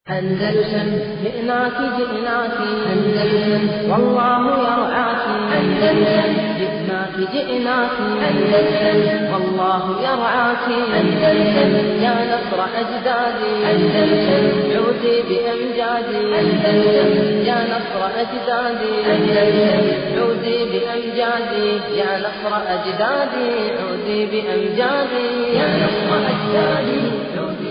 أندلسن جئناك جئناك أندلسن والله يرعاك أندلسن جئناك جئناك أندلسن والله يرعاك أندلسن يا نصر أجدادي أندلسن عودي بأمجادي أندلسن يا نصر أجدادي أندلسن عودي بأمجادي يا نصر أجدادي عودي بأمجادي يا نصر أجدادي عودي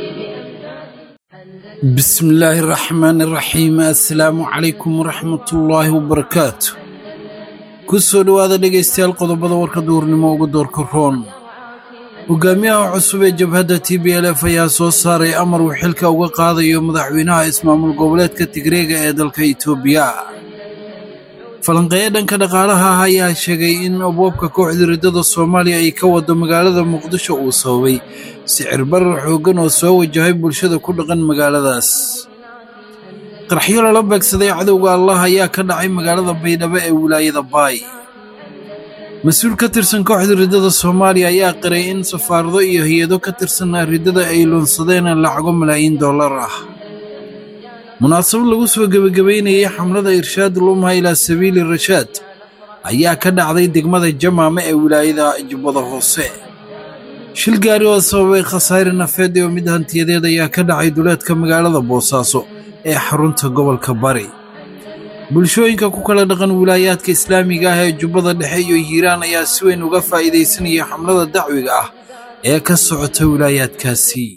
بسم الله الرحمن الرحيم السلام عليكم ورحمة الله وبركاته كسو دوادا dhegeystayaal qodobada warka duurnimo ugu doorka roon hogaamiyaha cusub ee jabhadda TPLF ayaa soo saaray amar uu xilka uga qaadayo madaxweynaha ismaamul goboleedka Tigreega ee dalka Itoobiya falanqeeyo dhanka dhaqaalaha ayaa sheegay in aboobka kooxda ridada Soomaaliya ay ka wado magaalada Muqdisho uu sababay sicir barar xooggan oo soo wajahay bulshada ku dhaqan magaaladaas qarxiyo la beegsaday cadowga Allah ayaa ka dhacay magaalada Baydhabo ee wilaayada Baay mas'uul ka tirsan kooxda ridada Soomaaliya ayaa qiray in safaarado iyo hay'ado ka tirsan ridada ay lunsadeen lacago malaayiin dollar ah munaasabad lagu soo gabagabeynayay xamlada irshaad lumha ila sabiili rashaad ayaa ka dhacday degmada Jamaame ee wilaayada Jubbada Hoose shil gaari oo sababay khasaare nafeed iyo mid hantiyadeed ayaa ka dhacay duleedka magaalada Boosaaso ee xarunta gobolka Bari bulshooyinka ku kala dhaqan wilaayaadka Islaamiga ah ee Jubbada Dhexe iyo Hiiraan ayaa si weyn uga faa'iideysanaya xamlada dacwiga ah ee ka socota wilaayaadkaasi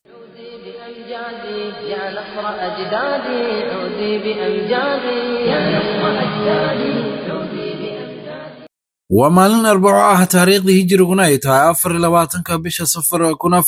يا نصر أجدادي عودي بأمجادي يا نصر أجدادي عودي بأمجادي ومالن 4 تاريخ هجرiguna ay tahay 24 bisha Safar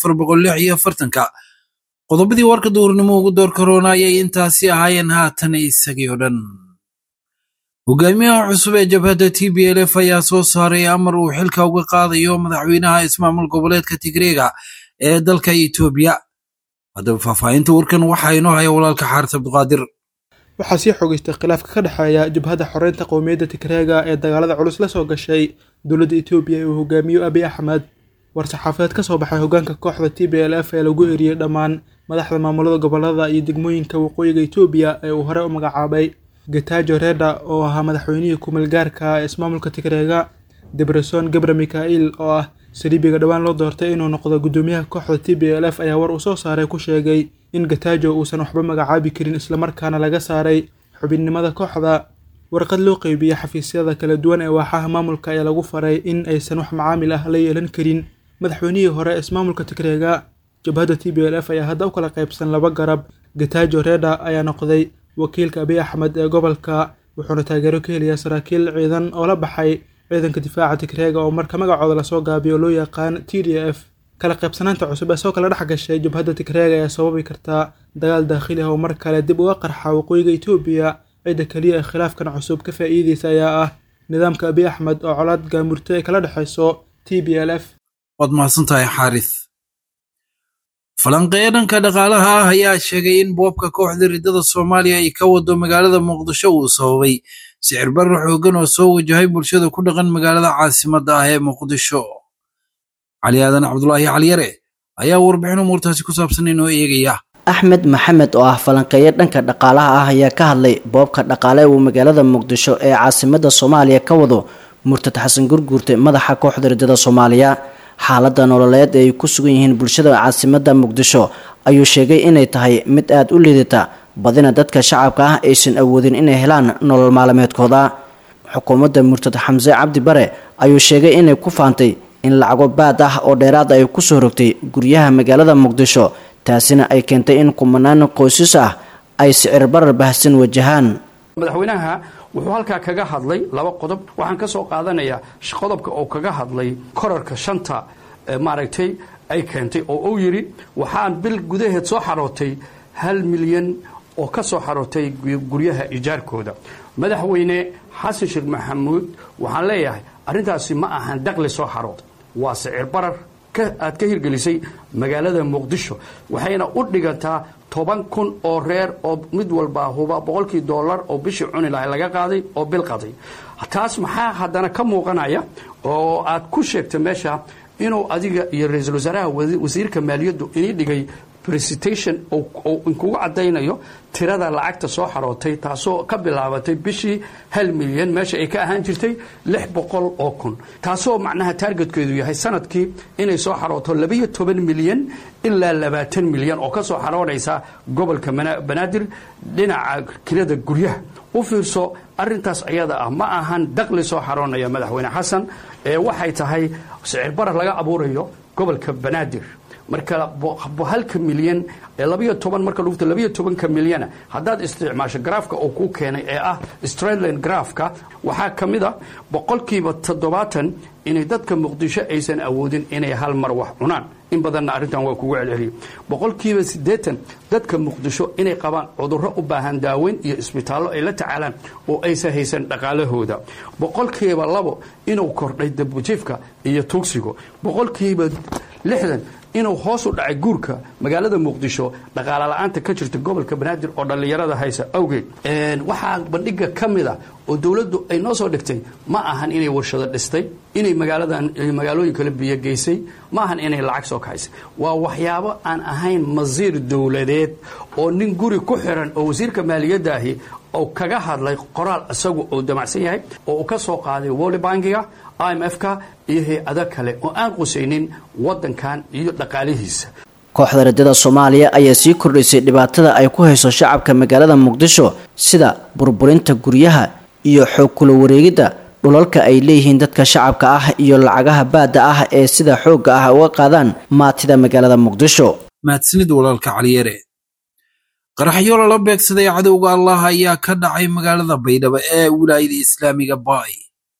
1446 qodobadii warka duurnimo ugu door corona ayay intaasi ahaayeen haatan isagii oo dhan hogaamiyaha cusub ee jabhadda TPLF ayaa soo saaray amar uu xilka uga qaadayo madaxweynaha ismaamul goboleedka Tigreega ee dalka Itoobiya hadaba faafahinta warkan waxa inoo haya walaalka Xaarta Abduqaadir waxaa sii xogeystay khilaafka ka dhaxeeya jabhadda xoreynta qowmiyadda Tigreega ee dagaalada culus la soo gashay dowladda Itoobiya ee hogaamiyo Abiy Ahmed war-saxaafadeed ka soo baxay hogaanka kooxda TPLF ee lagu eriyay dhammaan madaxda maamulada gobolada iyo degmooyinka waqooyiga Itoobiya ee uu hore u magacaabay Getachew Reda oo ahaa madaxweynihii ku-meelgaarka ee ismaamulka Tigreega Debretsion Gebremichael oo ah sariibiga dhawaan loo doortay inuu noqdo gudoomiyaha kooxda TPLF ayaa war uu soo saaray ku sheegay in Getachew uusan waxba magacaabi karin isla markaana laga saaray xubinnimada kooxda warqad loo qaybiyay xafiisyada kala duwan ee waaxaha maamulka ayaa lagu faray in aysan wax macaamil ah la yeelan karin madaxweynihii hore ismaamulka Tigreega jabhadda TPLF ayaa hadda u kala qaybsan laba garab Getachew Reda ayaa noqday wakiilka Abiy Ahmed ee gobolka wuxuuna taageero ka helaya saraakiil ciidan oo la baxay ciidanka difaaca Tigreega oo marka magacooda la soo gaabiyo loo yaqaan TDF kala qaybsanaanta cusub ee soo kala dhex gashay jabhadda Tigreega ayaa sababi karta dagaal daakhili ah oo mar kale dib uga qarxa waqooyiga Itoobiya cid kaliya ee khilaafkan cusub ka faa'iideysa ayaa ah nidaamka Abiy Ahmed oo colaad gaamurtay ay kala dhaxayso TPLF wad mahadsantahay Xaaris falanqeeyo dhanka dhaqaalaha ayaa sheegay in boobka kooxda ridada Soomaaliya ay ka wado magaalada Muqdisho uu sababay sicir barar xooggan oo soo wajahay bulshada ku dhaqan magaalada caasimadda ah ee Muqdisho Cali Aadan Cabdullaahi Cali Yare ayaa warbixin umurtaasi ku saabsan inoo eegaya Axmed Maxamed oo ah falanqeeyo dhanka dhaqaalaha ah ayaa ka hadlay boobka dhaqaale ee magaalada Muqdisho ee caasimadda Soomaaliya ka wado Murtad Xasan Gurguurte madaxa kooxda ridada Soomaaliya xaaladda nololeed ee ay ku sugan yihiin bulshada caasimadda Muqdisho ayuu sheegay inay tahay mid aad u liidata badina dadka shacabka ah aysan awoodin inay helaan nolol maalmeedkooda xukuumadda Murtad Xamse Cabdi Bare ayuu sheegay inay ku faantay in lacago baad ah oo dheeraad ay ku soo rogtay guryaha magaalada Muqdisho taasina ay keentay in kumanaan qoysas ah ay sicir barar baahsan wajahaan madaxweynaha wuxuu halkaa kaga hadlay laba qodob waxaan ka soo qaadanayaa qodobka oo kaga hadlay korarka shanta maaragtay ay keentay oo uu yiri waxaan bil gudaheed soo xarootay 1 milyan oo ka soo xarootay guryaha ijaarkooda madaxweyne Xasan Sheekh Maxamuud waxaan leeyahay arintaasi ma ahan dakhli soo xarood waa sicir barar aad ka hirgelisay magaalada Muqdisho waxayna u dhigantaa 10,000 oo reer oo mid walba huba $100 oo bishii cuni laga qaaday oo bil qaday taas maxaa hadana ka muuqanaya oo aad ku sheegtay meesha inuu adiga iyo ra'iisul wasaaraha wasiirka maaliyaddu inay dhigay presentation oo inkugu cadaynayo tirada lacagta soo xarootay taasoo ka bilaabatay bishii 1 milyan meesha ay ka ahaan jirtay 600 oo kun taasoo macnaha targetkeedu yahay sanadkii inay soo xarooto 12 milyan ilaa 20 milyan oo ka soo xaroonaysa gobolka Banaadir dhinaca kirada guryaha u fiirso arintaas ayada ah ma ahan dakhli soo xaroonaya madaxweyne xasan ee waxay tahay sicir barar laga abuurayo gobolka Banaadir marka 1 milyan 12 marka lagu 12 milyan hadaad isticmaasho graafka oo ku keenay ee ah straight line graafka waxa kamida 70% inay dadka Muqdisho aysan awoodin inay hal mar wax cunaan in badanna arintan waa kugu celceliyo 80% dadka Muqdisho inay qabaan cudurro u baahan daaweyn iyo isbitaallo ay la tacaalaan oo aysan haysan dhaqaalahooda 2% inuu kordhay dabujifka iyo tuugsiga 60% inuu hoos u dhacay guurka magaalada Muqdisho dhaqaale la'aanta ka jirta gobolka Banaadir oo dhalinyarada haysa awgeed waxa bandhiga kamida oo dawladdu ay noo soo dhigtay ma ahan inay warshado dhistay inay magaalooyin kala biyo geysay ma ahan inay lacag soo kaysay waa waxyaabo aan ahayn masiir dawladeed oo nin guri ku xiran oo wasiirka maaliyadda ahi oo kaga hadlay qoraal isagu oo damacsan yahay oo ka soo qaaday World Bank-ga IMF-ka iyo hay'ado kale oo aan qusaynin wadankan iyo dhaqaalihiisa kooxda ridada Soomaaliya ayaa sii kordhisay dhibaatada ay ku hayso shacabka magaalada Muqdisho sida burburinta guryaha iyo xoog kula wareegida dhulalka ay leeyihiin dadka shacabka ah iyo lacagaha baada ah ee sida xoogga ah uga qaadaan maatida magaalada Muqdisho mahadsanid walaalka Caliyare qaraxyo la beegsaday cadowga Allah ayaa ka dhacay magaalada Baydhabo ee wilaayada Islaamiga Baay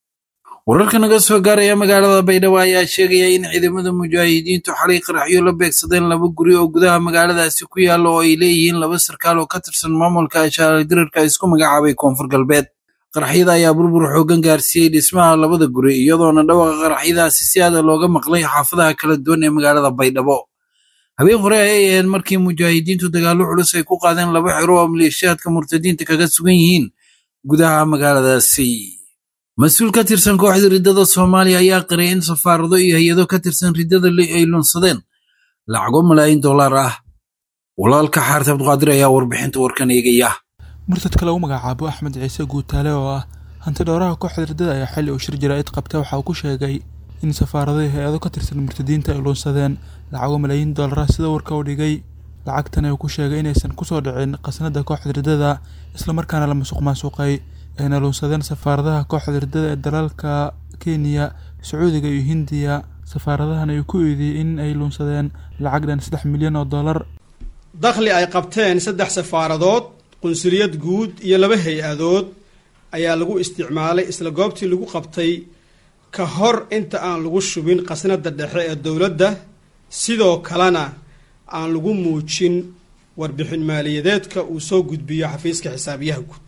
wararka naga soo gaaraya magaalada Baydhabo ayaa sheegaya in ciidamada mujaahidiintu xalay qaraxyo la beegsadeen laba guri oo gudaha magaaladaasi ku yaalo oo ay leeyihiin laba sarkaal oo ka tirsan maamulka Shabeelle Dirarka isku magacaabay Koonfur Galbeed qaraxyada ayaa burbur xoogan gaarsiiyay dhismaha labada guri iyadoona dhawaqa qaraxyadaasi si aad looga maqlay xaafadaha kala duwan ee magaalada Baydhabo habeen hore ayay ahayd markii mujaahidiintu dagaalo culus ay ku qaadeen laba xero oo maleeshiyaadka murtadiinta kaga sugan yihiin gudaha magaaladaasi mas'uul ka tirsan kooxda ridada Soomaaliya ayaa qiray in safaarado iyo hay'ado ka tirsan ridada ay lunsadeen lacago malaayiin dollar ah walaalka Xaarta Abduqaadir ayaa warbixinta warkan eegaya murtadka lagu magacaabo Axmed Ciise Guutaale oo ah hanti dhowraha kooxda ridada ayaa xilli uu shir jiraa'id qabtay waxa uu ku sheegay in safaarado iyo hay'ado ka tirsan murtadiinta ay lunsadeen lacago malaayiin dollar sida warka uu dhigay lacagtan ay ku sheegay inaysan ku soo dhicin qasnada kooxda ridada isla markaana la masuqmaasuqay ayna lunsadeen safaaradaha kooxda ridada ee dalalka Kenya, Sacuudiga iyo Hindiya safaaradahan ay ku eedeeyeen in ay lunsadeen lacag dhan 3 milyan oo dollar dakhli ay qabteen 3 safaaradood qunsuliyad guud iyo 2 hay'adood ayaa lagu isticmaalay isla goobtii lagu qabtay ka hor inta aan lagu shubin qasnada dhexe ee dawladda sidoo kalena aan lagu muujin warbixin maaliyadeedka uu soo gudbiyo xafiiska xisaabiyaha guud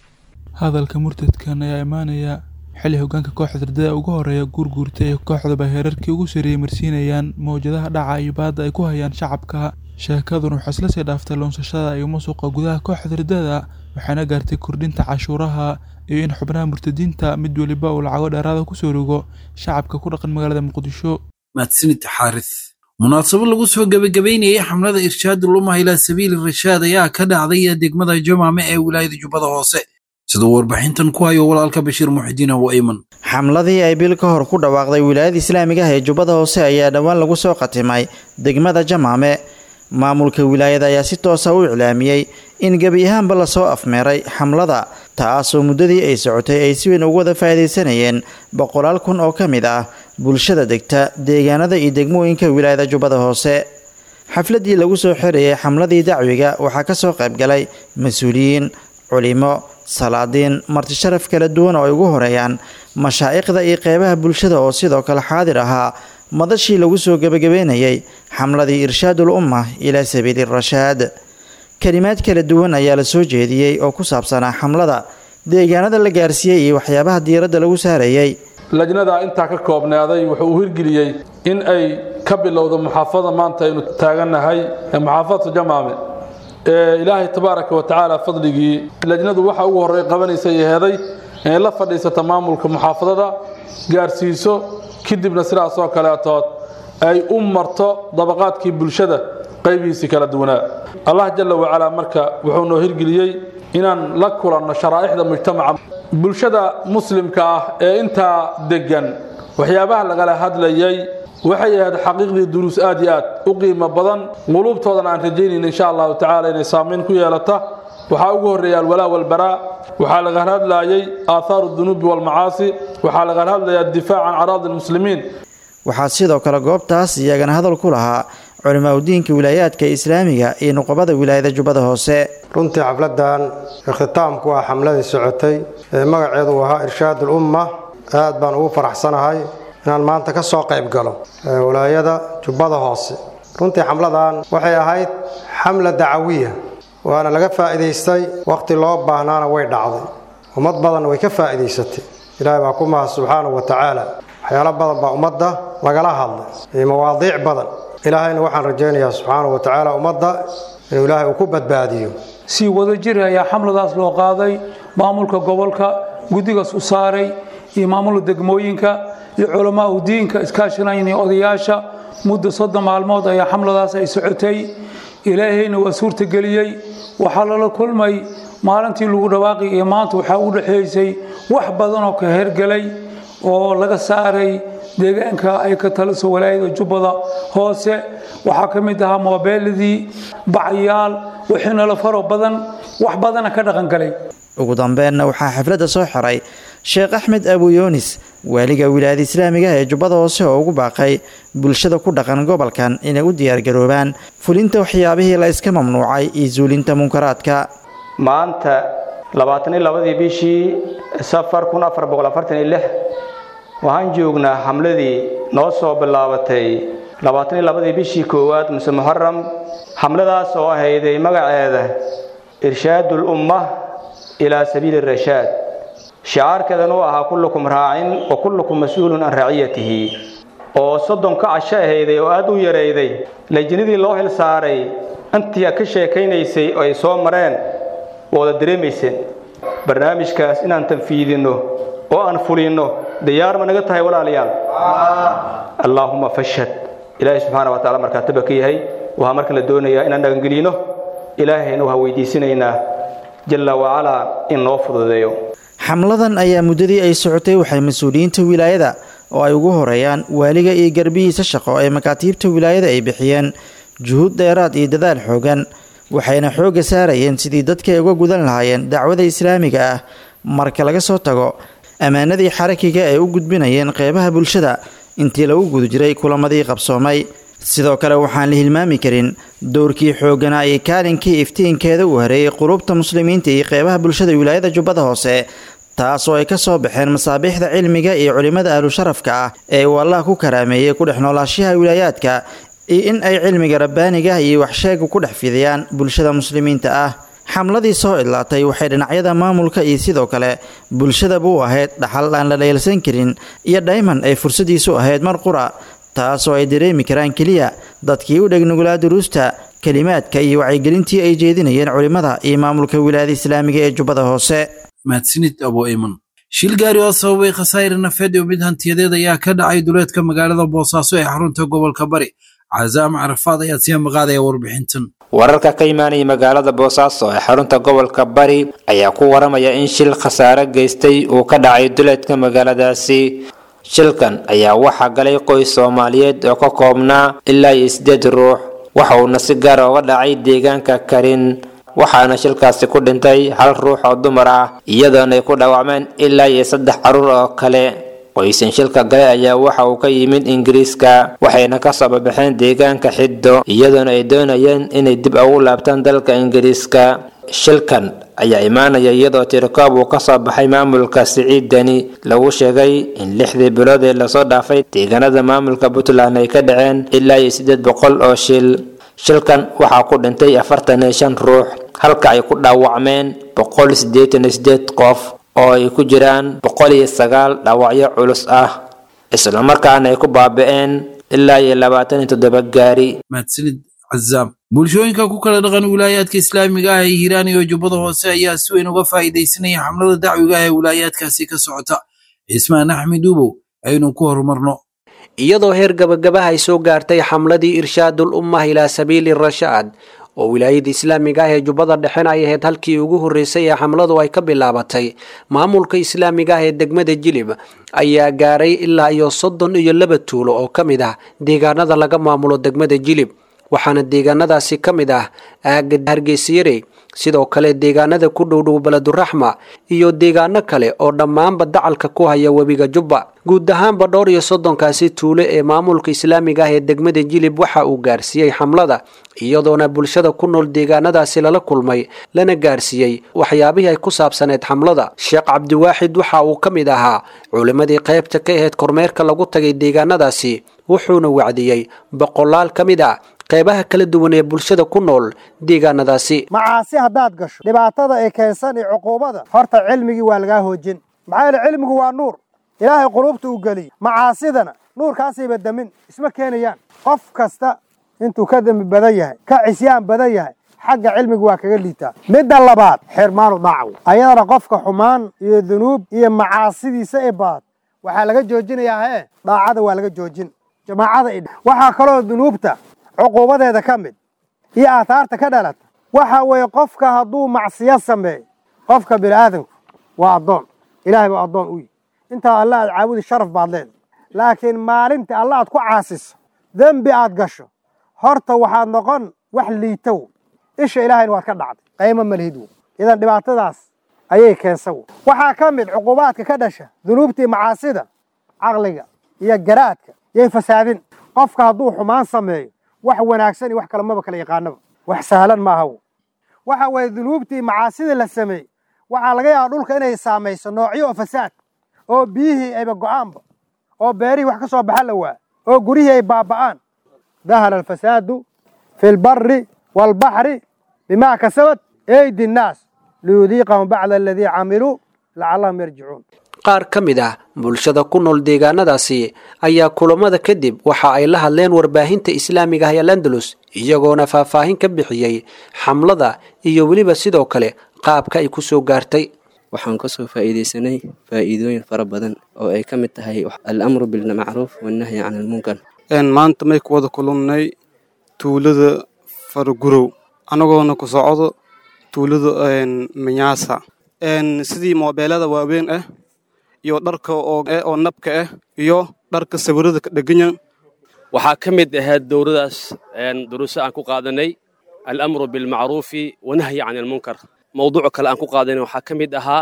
hadalka murtadkan ayaa imaanaya xilli hoggaanka kooxda ridada ugu horeeya guurguurtay ee kooxda heerarkii ugu sareeyay marsiinayaan mowjadaha dhaca iyo baadda ay ku hayaan shacabka sheekaduna waxay isla sii dhaaftay lunsashada iyo musuqa gudaha kooxda ridada waxaana gaartay kordhinta cashuuraha iyo in xubnaha murtadiinta mid waliba uu lacago dheeraad ku soo rogo shacabka ku dhaqan magaalada Muqdisho mahadsanid Xaaris munaasabad lagu soo gabagabeynayay xamlada irshaad lumaha ila sabiil rashaad ayaa ka dhacday degmada Jamaame ee wilaayada Jubbada Hoose sidoo warbixintan ku hayo walaalka Bashiir Muxdiin oo Ayman xamladii ay bil ka hor ku dhawaaqday wilaayada Islaamiga ah ee Jubbada Hoose ayaa dhawaan lagu soo qatimay degmada Jamaame maamulka wilaayada ayaa si toos ah u iclaamiyay in gabi ahaanba la soo afmeeray xamlada taasoo muddadii ay socotay ay si weyn uga wada faa'iideysanayeen 100 kun oo ka mid ah bulshada degta deegaanada iyo degmooyinka wilaayada Jubbada Hoose xafladii lagu soo xirayay xamladii dacwiga waxaa ka soo qayb galay mas'uuliyiin culimo salaadiin marti sharaf kala duwan oo ay ugu horeeyaan mashaayikhda iyo qeybaha bulshada oo sidoo kale xaadir ahaa madashii lagu soo gabagabeynayay xamladii irshaadul umma ila sabiilir rashaad kalimaad kala duwan ayaa la soo jeediyey oo ku saabsanaa xamlada deegaanada la gaarsiiyey iyo waxyaabaha diiradda lagu saarayay lajnada intaa ka koobnaaday wuxuu u hirgeliyey in ay ka bilowdo muxaafada maanta aynu taaganahay muxaafadda Jamaame ilaahay tabaaraka wa tacaala fadligii lajnadu waxa ugu horeey qabanaysa yahay in la fadhiisato maamulka muxaafadada gaarsiiso kadibna sidaas oo kale ay u marto dabaqaadkii bulshada qaybihiisii kala duwanaa allah jalla wacalaa marka wuxuu noo hirgeliyey inaan la kulanno sharaa'ixda mujtamaca bulshada muslimka ah ee intaa degan waxyaabaha lagala hadlayay waxay ahayd xaqiiqdii duruus aad iyo aad u qiimo badan quluubtoodana aan rajaynayna insha allahu tacaala inay saamayn ku yeelata waxaa ugu horreeya alwalaa walbaraa waxaa laga hadlayay aaathaaru dunuubi walmacaasi waxaa laga hadlayaa difaac can caraadi lmuslimiin waxaa sidoo kale goobtaas iyagana hadal ku lahaa culimaa udiinka wilaayaadka islaamiga iyo nuqabada wilaayada jubbada hoose runtii xafladan ikhtitaamku waa xamladii socotay ee magaceedu ahaa irshaad ulumma aad baan ugu faraxsanahay inaan maanta ka soo qayb galo wilaayada jubbada hoose runtii xamladan waxay ahayd xamla dacawiya waana laga faa'iidaystay waqti loo baahnaana way dhacday ummad badan way ka faa'iidaysatay ilaahay baa ku mahad subxaanahu wa tacaala waxyaalo badan baa ummadda lagala hadlay iyo mawaadiic badan ilaahayna waxaan rajaynayaa subxaanahu wa tacaala ummadda inuu ilaahay uu ku badbaadiyo si wada jir ayaa xamladaas loo qaaday maamulka gobolka guddigaas u saaray iyo maamulka degmooyinka iyo culamaa u diinka iskaashanayna odayaasha muddo 30 maalmood ayaa xamladaas ay socotay ilaahayna waa suurtageliyey waxaa lala kulmay maalintii lagu dhawaaqay iyo maanta waxaa u dhaxaysay wax badan oo ka hergelay oo laga saaray deegaanka ay ka taliso walaayada jubbada hoose waxaa ka mid ahaa moobeeladii bacyaal wixina la faro badan wax badana ka dhaqan galay ugu dambeynna waxaa xafladda soo xiray sheekh axmed abu yoonis waaliga wilaayada islaamiga ee jubbada hoose oo ugu baaqay bulshada ku dhaqan gobolkan inay u diyaargaroobaan fulinta waxyaabihii la iska mamnuucay iyo zuulinta munkaraadka maanta 22 bishii safar 1446 waxaan joognaa xamladii noo soo bilaabatay 22 bishii koowaad mise muharram xamladaas oo ahayday magaceeda irshaadul umma ilaa sabiili rashaad shicaarkeedana uu ahaa kullukum raacin wa kullukum mas'uulun an raciyatihi oo 30 ka casho ahayday oo aad u yarayday lajnadii loo hel saaray antiga ka sheekaynaysay oo ay soo mareen wada dareemayseen barnaamijkaas inaan tanfiidino oo aan fulino diyaar ma naga tahay walaalayaal allahumma fashhad ilaahay subhanahu wa ta'ala marka tabakiyahay waxa marka la doonayaa inaan dhagangelino ilaahayna waxa weydiisanaynaa jalla wa ala in noo fududeeyo xamladan ayaa muddadii ay socotay waxay mas'uuliyiinta wilaayada oo ay ugu horeeyaan waaliga iyo garbihiisa shaqo ee makaatiibta wilaayada ay bixiyeen juhud dheeraad iyo dadaal xoogan waxayna xoogga saarayeen sidii dadka ay uga gudan lahaayeen dacwada islaamiga ah marka laga soo tago ammaanadii xarakiga ay u gudbinayeen qeybaha bulshada intii lagu guda jiray kulamadii qabsoomay sidoo kale waxaan la hilmaami karin doorkii xooganaa iyo kaalinkii iftiinkeeda uu hareeyay qulubta muslimiinta iyo qeybaha bulshada wilaayada jubbada hoose taas oo ay ka soo baxeen masaabiixda cilmiga iyo culimada ahlu sharafka ah ee uu allah ku karaameeyey ku dhex noolaashaha wilaayaadka iyo in ay cilmiga rabbaaniga iyo waxsheega ku dhex fidiyaan bulshada muslimiinta ah xamladii soo idlaatay waxay dhinacyada maamulka iyo sidoo kale bulshadaba u ahayd dhaxal aan la dheelsan karin iyo dhayman ay fursadiisu ahayd mar qura taasoo ay dareemi karaan keliya dadkii u dhegnugulaa duruusta kelimaadka iyo wacyigelintii ay jeedinayeen culimmada iyo maamulka wilaayada islaamiga ee jubbada hoose mahadsanid abo ayman shil gaari oo sababay khasaare nafeed iyo mid hantiyadeed ayaa ka dhacay duleedka magaalada boosaaso ee xarunta gobolka bari cazaam carafaad ayaa sii maqaadaya warbixintan wararka ka imaanaya magaalada boosaaso ee xarunta gobolka bari ayaa ku waramaya in shil khasaare geystay uu ka dhacay duleedka magaaladaasi shilkan ayaa waxaa galay qoys Soomaaliyeed oo ka koobnaa ilaa 8 ruux waxa uuna si gaar ah uga dhacay deegaanka Karin waxaana shilkaasi ku dhintay hal ruux oo dumar ah iyadoo ay ku dhaawacmeen ilaa 3 caruur oo kale qoysan shilka galay ayaa waxa uu ka yimid Ingiriiska waxayna ka soo baxeen deegaanka Xiddo iyadoo ay doonayeen inay dib ugu laabtaan dalka Ingiriiska shilkan ayaa imaanaya iyadoo tirkoob uu ka soo baxay maamulka Siciid Dani lagu sheegay in 6 bilood ee la soo dhaafay deegaanada maamulka Puntland ay ka dhaceen ilaa 800 oo shilkan waxaa ku dhintay 45 ruux halka ay ku dhaawacmeen 188 qof oo ay ku jiraan 109 dhaawacyo culus ah isla markaana ay ku baaba'een ilaa 27 gaari mahadsanid cazaam bulshooyinka ku kala dhaqan wilaayaadka islaamiga ah ee Hiiraan iyo Jubbada Hoose ayaa si weyn uga faa'iideysanaya xamlada dacwiga ah ee wilaayaadkaasi ka socota Ismaan Axmed Duubow aynu ku horumarno iyadoo heer gabagabaha ay soo gaartay xamladii irshaadul ummah ilaa sabiili rashaad oo wilaayada islaamiga ah ee jubbada dhexena ay ahayd halkii ugu horreysay ee xamladu ay ka bilaabatay maamulka islaamiga ah ee degmada jilib ayaa gaaray ilaa iyo 32 tuulo oo ka mid ah deegaanada laga maamulo degmada jilib waxaana deegaanadaasi ka mid ah aaga Hargeysiyare sidoo kale deegaanada ku dhow Baladuraxma iyo deegaano kale oo dhammaanba dacalka ku haya webiga Jubba guud ahaanba dhowr iyo 30kaasi tuulo ee maamulka islaamiga ah ee degmada jilib waxa uu gaarsiiyay xamlada iyadoona bulshada ku nool deegaanadaasi lala kulmay lana gaarsiiyay waxyaabihii ay ku saabsaneed xamlada Sheekh Cabdiwaaxid waxa uu ka mid ahaa culimadii qaybta ka ahayd kormeerka lagu tagay deegaanadaasi wuxuuna wacdiyay boqolaal ka mid ah qaybaha kala duwan ee bulshada ku nool deegaanadaasi macaasi hadaad gasho dhibaatada ay keensan ee cuquubada horta cilmigi waa laga hoojin maxaa cilmigu waa nuur ilaahay qulubta u gali macaasidana nuurkaasay badamin isma keenayaan qof kasta intuu ka dambi badan yahay ka cisyaan badan yahay xagga cilmigu waa kaga liitaa midda labaad xirmaanu daaco ayadana qofka xumaan iyo dunuub iyo macaasidiisa ee baad waxa laga joojinayaa daacada waa laga joojin jamaacada waxa kale dunuubta cuquubadeeda kamid iyo aataarta ka dhalata waxa way qofka haduu macsiyo sameeyo qofka bini'aadanku waa adoon ilaahay waa adoon u inta Allah caabudi sharaf baad leedahay laakiin maalinta Allah aad ku caasiso dambi aad gasho horta waxaad noqon wax liitow isha ilaahay waad ka dhacday qayma malhidu idan dhibaatadaas ayay keensaw waxa kamid cuquubaadka ka dhasha dunuubtii macaasida aqliga iyo garaadka iyo fasaadin qofka haduu xumaan sameeyo wax wanaagsan iyo wax kale ma kala yaqaanaba wax sahlan ma aha waxa way dunuubtii macaasida la sameey waxa laga yaabaa dhulka inay saameyso noocyo fasaad oo biyihi ay go'aanba oo beeri wax ka soo baxan la waa oo gurihi ay baaba'aan dahal al-fasadu fi al-barri wal-bahri bima kasabat aydi an-nas liyudhiqahum ba'da alladhi 'amilu la'allahum yarji'un qaar ka mid ah bulshada ku nool deegaanadaasi ayaa kulamada kadib waxa ay la hadleen warbaahinta islaamiga ah ee Andalus iyagoona faahfaahin ka bixiyay xamlada iyo waliba sidoo kale qaabka ay ku soo gaartay waxaan ka soo faa'iideysanay faa'iidooyin fara badan oo ay ka mid tahay al-amru bil ma'ruf wan nahyi 'anil munkar maanta may ku wada kulannay tuulada Fargurow anagoona ku socdo tuulada Manyaasa sidii moobeelada waaweyn ah iyo dharka oo nabka ah iyo dharka sawirada ka dhaganyan waxa kamid ah dowradaas duruuso aan ku qaadanay al-amru bil ma'ruf wa nahyi 'anil munkar mawduuc kale aan ku qaadanay waxa kamid aha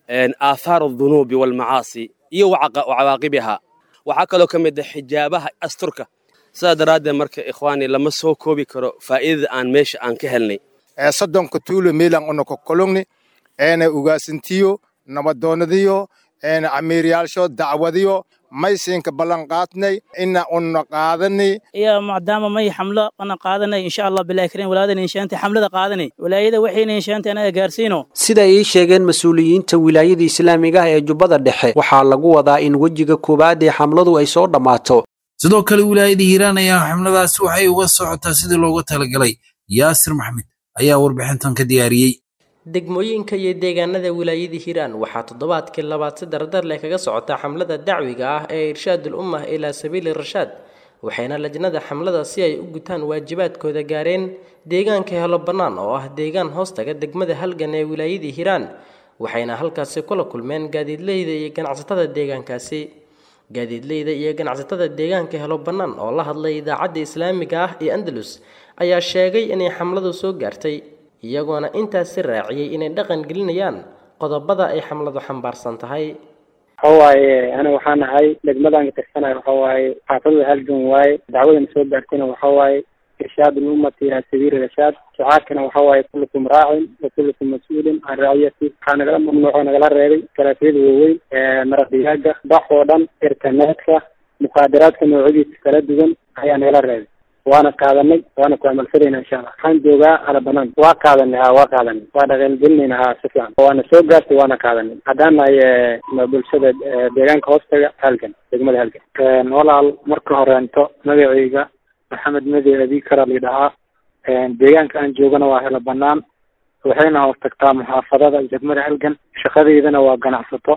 aathar adh-dhunub wal ma'asi iyo wacaaqibaha waxa kale kamid ah xijaabaha asturka saadaraade marka ikhwaani lama soo koobi karo faa'iidada aan meesha aan ka helnay sadonka tuulo meelan oo ko kolongni ugaasintiyo nabadoonadiyo amiiriyaalsho dacwadiyo maysinka ballan qaadnay ina unna qaadanay iyo maadaama may xamlo qana qaadanay insha Allah bilaahi kareem walaadan inshaanta xamlada qaadanay walaayada waxayna inshaanta anaga gaarsiino sida ay sheegeen mas'uuliyiinta wilaayada islaamiga ah ee Jubbada Dhexe waxa lagu wadaa in wajiga koobaad ee xamladu ay soo dhamaato sidoo kale wilaayada Hiiraan ayaa xamladaas waxay uga socotaa sidii loogu talagalay Yaasir Maxamed ayaa warbixintan ka diyaariyay degmooyinka iyo deegaanada wilaayada Hiiraan waxaa toddobaadkii labaad si dardar leh kaga socota xamlada dacwiga ah ee irshaadul ummah ila sabiili rashaad waxayna lajnada xamlada si ay u gutaan waajibaadkooda gaareen deegaanka helo banaan oo ah deegaan hoostaga degmada Halgan ee wilaayada Hiiraan waxayna halkaasi kula kulmeen gaadiidleyda iyo ganacsatada deegaankaasi gaadiidleyda iyo ganacsatada deegaanka helo banaan oo la hadlay idaacadda islaamiga ah ee Andalus ayaa sheegay inay xamladu soo gaartay iyagoona intaas si raaciyay inay dhaqan gelinayaan qodobada ay xamladu xambaarsan tahay hawaaye ana waxaan ahay degmadan ka tirsanay hawaaye xaafadda Halgan waaye dacwadan soo gaartayna hawaaye irshaadul ummati ila sabiili rashaad su'aakana hawaaye kullukum raa'in wa kullukum mas'uulun an ra'iyati kana nagala mamnuuco nagala reebay kalaafiyada waaweyn maraqiyaaga baxoo dhan internetka muqaadaraadka noocyadiisa kala duwan ayaa nagala reebay وانا قادني وانا كعمل فرينا ان شاء الله حان جوجا على بنان وقادني وقادني وانا غنجلني ها سفيان وانا سو غارتي وانا قادني هدانا ما بلشده deegaanka hoostaga Halgan degmada Halgan walaal marka hore inta magacayga Maxamed Madi Abi Kara lidhaa deegaanka aan joogana waa hela banaan waxayna hoostagtaa muxaafadada degmada Halgan shaqadeedana waa ganacsato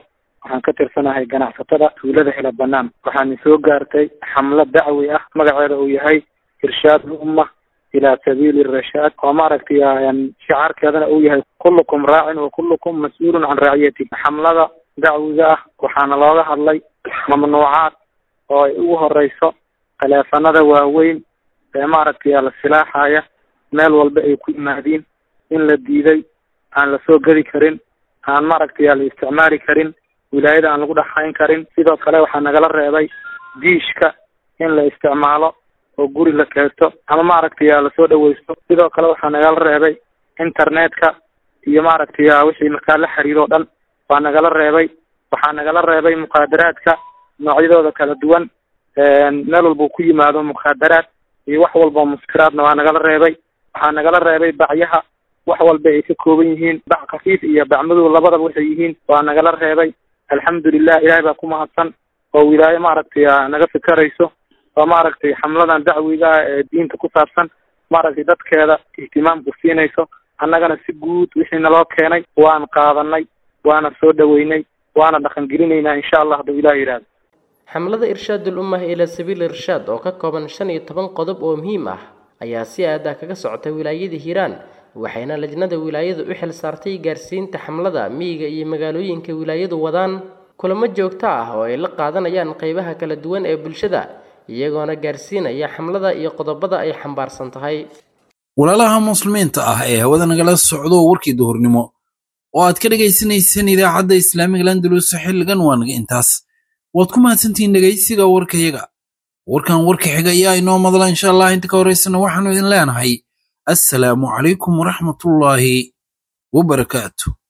waxaan ka tirsanahay ganacsatada tuulada Hela Banaan. waxaan soo gaartay xamlad dacwi ah magaceeda uu yahay irshaad umma ila sabiili rashaad oo maaragtay shicaarkeedana uu yahay kullukum raacin wa kullukum mas'uulun can raaciyati. xamlada dacwiga ah waxaana looga hadlay mamnuucaad oo ay ugu horeyso taleefanada waaweyn ee maaragtay la silaaxaya meel walba ay ku yimaadeen in la diiday aan la soo gadi karin aan maaragtay la isticmaali karin wilaayada aan lagu dhaxayn karin. sidoo kale waxaa nagala reebay diishka in la isticmaalo oo guri la keento ama maaragtay la soo dhaweysto. sidoo kale waxaa nagala reebay internetka iyo maaragtay wixii markaa la xiriiro dhan waa nagala reebay. waxaa nagala reebay muqaadaraadka noocyadooda kala duwan meel walba ku yimaado muqaadaraad iyo wax walba muskiraadna waa nagala reebay. waxaa nagala reebay bacyaha wax walba ay ka kooban yihiin bac khafiif iyo bac madow labadaba waxay yihiin waa nagala reebay. alxamdulilah ilaahay baa ku mahadsan oo wilaayo maaragtay naga fikarayso oo maaragtay xamladan dacwiga ee diinta ku saabsan maaragtay dadkeeda ihtimaam ku siinayso. annagana si guud wixii naloo keenay waan qaadanay waana soo dhaweynay waana dhaqan gelinaynaa insha Allah hadduu ilaahay yiraahdo. xamlada irshaadul ummah ila sabiil irshaad oo ka kooban 15 qodob oo muhiim ah ayaa si aad ah kaga socotay wilaayada Hiiraan waxayna lajnada wilaayadu u xil saartay gaarsiinta xamlada miyiga iyo magaalooyinka wilaayadu wadaan kulamo joogto ah oo ay la qaadanayaan qaybaha kala duwan ee bulshada iyagoona gaarsiinaya xamlada iyo qodobada ay xambaarsan tahay. walaalaha muslimiinta ah ee hawada nagala socdo warkii duhurnimo oo aad ka dhagaysanayseen idaacadda Islaamiga Landulus xilligan waanaga intaas waad ku mahadsantihiin dhagaysiga warkayaga warkan warka xiga ayaa inoo madala insha Allah inta ka horeysana waxaanu idin leenahay assalaamu calaykum waraxmatullaahi wabarakaatuh.